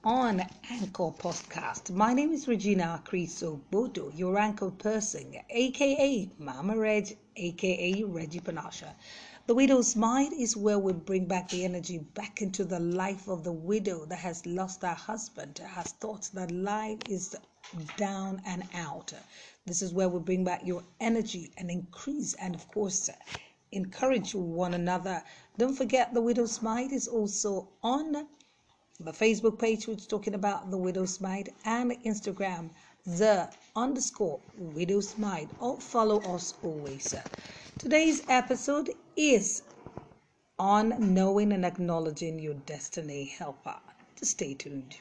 on Anchor Podcast. My name is Regina Criso Bodo, your anchor person, aka Mama Reg, aka Reggie Panasha. The Widow's Mind is where we bring back the energy back into the life of the widow that has lost her husband, has thought that life is down and out. This is where we bring back your energy and increase and, of course, encourage one another. Don't forget, the Widow's Mind is also on the Facebook page, which is talking about the Widow's Mind, and Instagram, _Widow's Mind. Or follow us always. Today's episode is on knowing and acknowledging your destiny helper. Just stay tuned.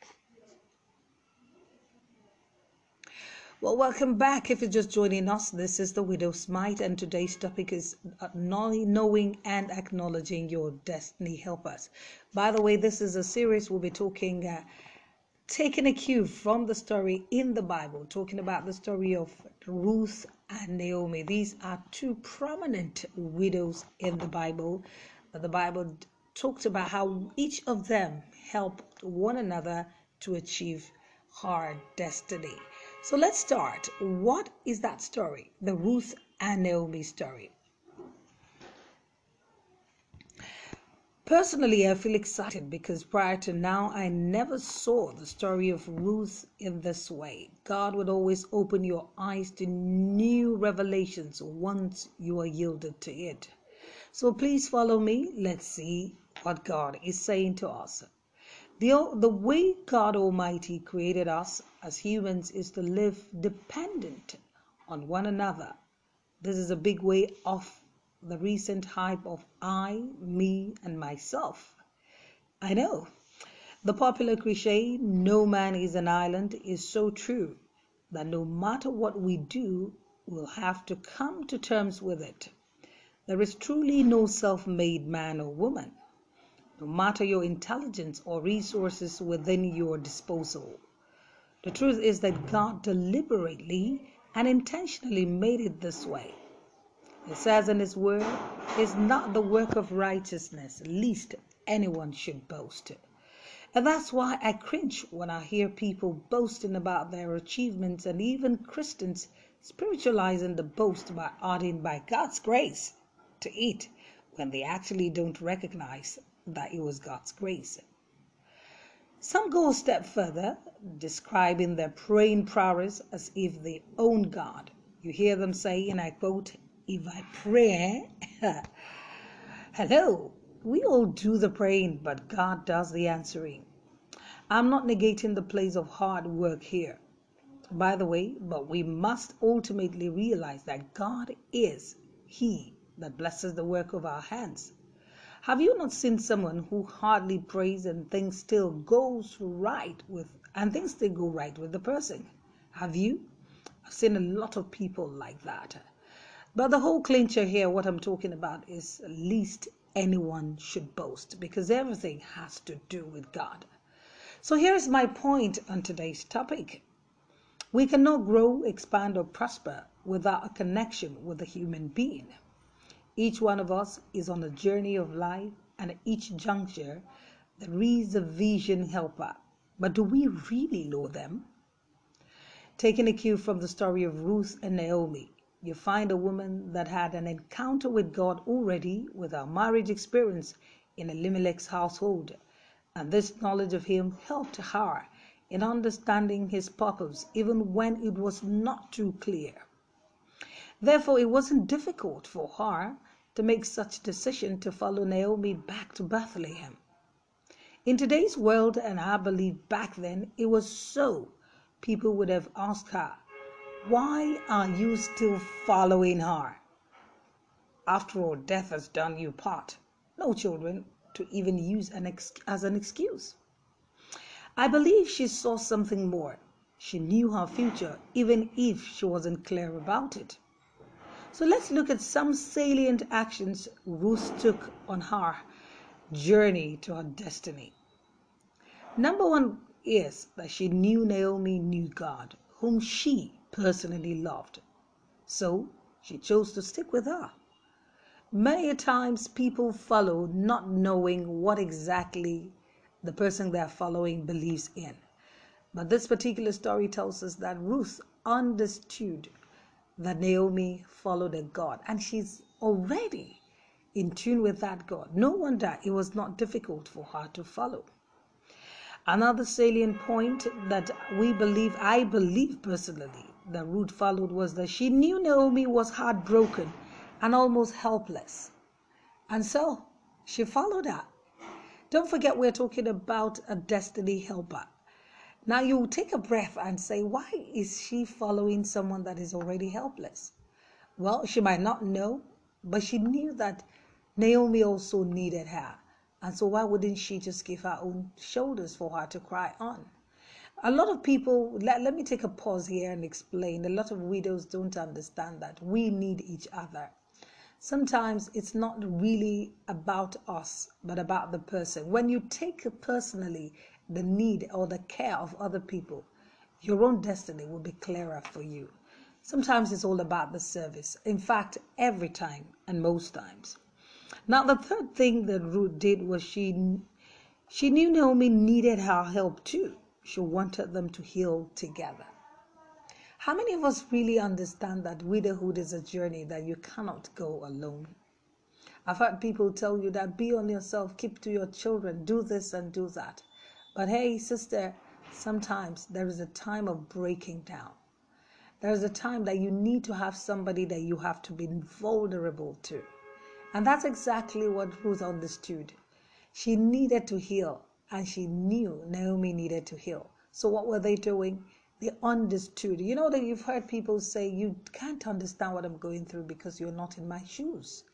Well, welcome back. If you're just joining us, this is the Widow's Mind, and today's topic is knowing and acknowledging your destiny helpers. By the way, this is a series we'll be talking, taking a cue from the story in the Bible, talking about the story of Ruth and Naomi. These are two prominent widows in the Bible. The Bible talks about how each of them helped one another to achieve her destiny. So let's start. What is that story? The Ruth and Naomi story. Personally, I feel excited because prior to now, I never saw the story of Ruth in this way. God would always open your eyes to new revelations once you are yielded to it. So please follow me. Let's see what God is saying to us. The way God Almighty created us as humans is to live dependent on one another. This is a big way off the recent hype of I, me, and myself. I know. The popular cliche, no man is an island, is so true that no matter what we do, we'll have to come to terms with it. There is truly no self-made man or woman, no matter your intelligence or resources within your disposal. The truth is that God deliberately and intentionally made it this way. It says in His Word, "It's not the work of righteousness, lest anyone should boast." And that's why I cringe when I hear people boasting about their achievements, and even Christians spiritualizing the boast by adding "by God's grace" to it, when they actually don't recognize that it was God's grace. Some go a step further, describing their praying prowess as if they own God. You hear them say, and I quote, "If I pray," hello, we all do the praying, but God does the answering. I'm not negating the place of hard work here, by the way, but we must ultimately realize that God is He that blesses the work of our hands. Have you not seen someone who hardly prays and things still go right with the person? Have you? I've seen a lot of people like that. But the whole clincher here, what I'm talking about, is least anyone should boast, because everything has to do with God. So here's my point on today's topic. We cannot grow, expand, or prosper without a connection with a human being. Each one of us is on a journey of life, and at each juncture, there is a vision helper. But do we really know them? Taking a cue from the story of Ruth and Naomi, you find a woman that had an encounter with God already with her marriage experience in Elimelech's household, and this knowledge of him helped her in understanding his purpose even when it was not too clear. Therefore, it wasn't difficult for her to make such decision to follow Naomi back to Bethlehem. In today's world, and I believe back then it was so, people would have asked her, "Why are you still following her? After all, death has done you part. No children to even use as an excuse." I believe she saw something more. She knew her future, even if she wasn't clear about it. So let's look at some salient actions Ruth took on her journey to her destiny. Number one is that she knew Naomi knew God, whom she personally loved. So she chose to stick with her. Many a times people follow not knowing what exactly the person they are following believes in. But this particular story tells us that Ruth understood that Naomi followed a God, and she's already in tune with that God. No wonder it was not difficult for her to follow. Another salient point that I believe personally, that Ruth followed was that she knew Naomi was heartbroken and almost helpless. And so she followed her. Don't forget, we're talking about a destiny helper. Now you take a breath and say, why is she following someone that is already helpless? Well, she might not know, but she knew that Naomi also needed her. And so why wouldn't she just give her own shoulders for her to cry on? A lot of people, let me take a pause here and explain. A lot of widows don't understand that we need each other. Sometimes it's not really about us, but about the person. When you take personally the need or the care of other people, your own destiny will be clearer for you. Sometimes it's all about the service. In fact, every time and most times. Now, the third thing that Ruth did was she knew Naomi needed her help too. She wanted them to heal together. How many of us really understand that widowhood is a journey that you cannot go alone? I've heard people tell you that be on yourself, keep to your children, do this and do that. But hey, sister, sometimes there is a time of breaking down. There is a time that you need to have somebody that you have to be vulnerable to. And that's exactly what Ruth understood. She needed to heal, and she knew Naomi needed to heal. So what were they doing? They understood. You know that you've heard people say, you can't understand what I'm going through because you're not in my shoes.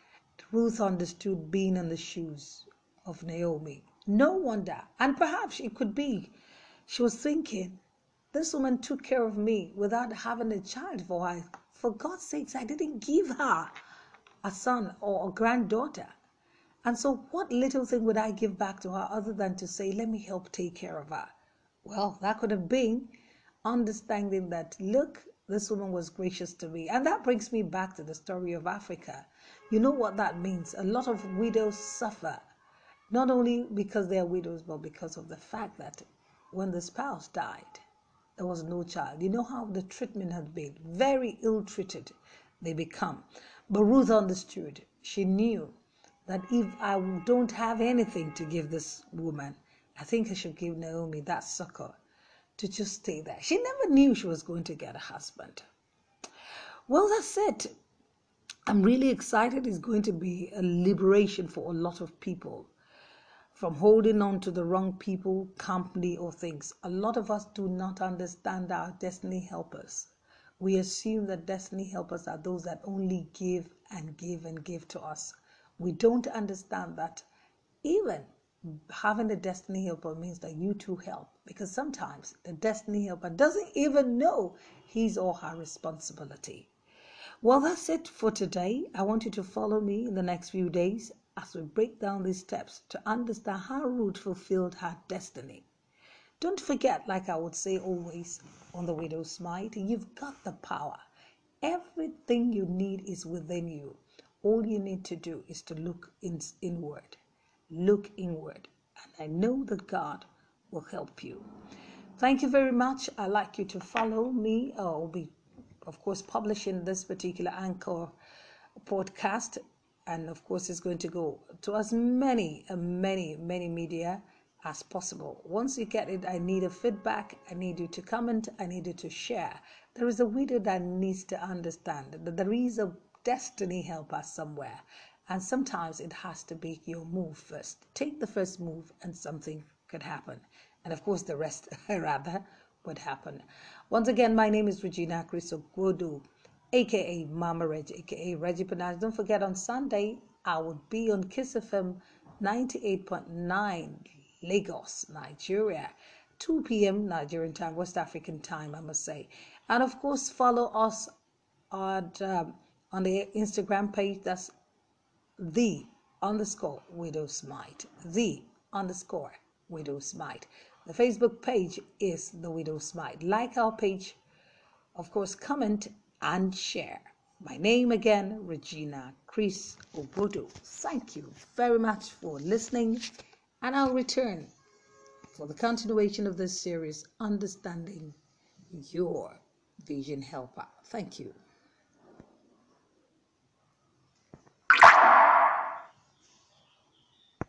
Ruth understood being in the shoes of Naomi. No wonder. And perhaps it could be she was thinking, this woman took care of me without having a child for her. For God's sakes, I didn't give her a son or a granddaughter. And so what little thing would I give back to her other than to say, let me help take care of her? Well, that could have been understanding that, look, this woman was gracious to me. And that brings me back to the story of Africa. You know what that means? A lot of widows suffer, not only because they are widows, but because of the fact that when the spouse died, there was no child. You know how the treatment had been. Very ill-treated they become. But Ruth understood. She knew that if I don't have anything to give this woman, I think I should give Naomi that succor to just stay there. She never knew she was going to get a husband. Well, that's it. I'm really excited. It's going to be a liberation for a lot of people from holding on to the wrong people, company, or things. A lot of us do not understand our destiny helpers. We assume that destiny helpers are those that only give and give and give to us. We don't understand that even having a destiny helper means that you too help, because sometimes the destiny helper doesn't even know his or her responsibility. Well, that's it for today. I want you to follow me in the next few days as we break down these steps to understand how Ruth fulfilled her destiny. Don't forget, like I would say always on the Widow's Smite, you've got the power. Everything you need is within you. All you need to do is to look inward. Look inward. And I know that God will help you. Thank you very much. I'd like you to follow me. I'll be, of course, publishing this particular Anchor podcast. And of course, it's going to go to as many media as possible. Once you get it, I need a feedback. I need you to comment. I need you to share. There is a widow that needs to understand that there is a destiny helper somewhere. And sometimes it has to be your move first. Take the first move and something could happen. And of course, the rest rather would happen. Once again, my name is Regina Chrisogodu, aka Mama Reg, aka Reggie Panache. Don't forget, on Sunday, I will be on Kiss FM 98.9 Lagos, Nigeria, 2 p.m. Nigerian time, West African time, I must say. And of course, follow us on the Instagram page. That's _Widow Smite. _Widow Smite. The Facebook page is The Widow Smite. Like our page, of course, comment and share. My name again, Regina Chris Obodo. Thank you very much for listening, and I'll return for the continuation of this series, Understanding Your Vision Helper. Thank you.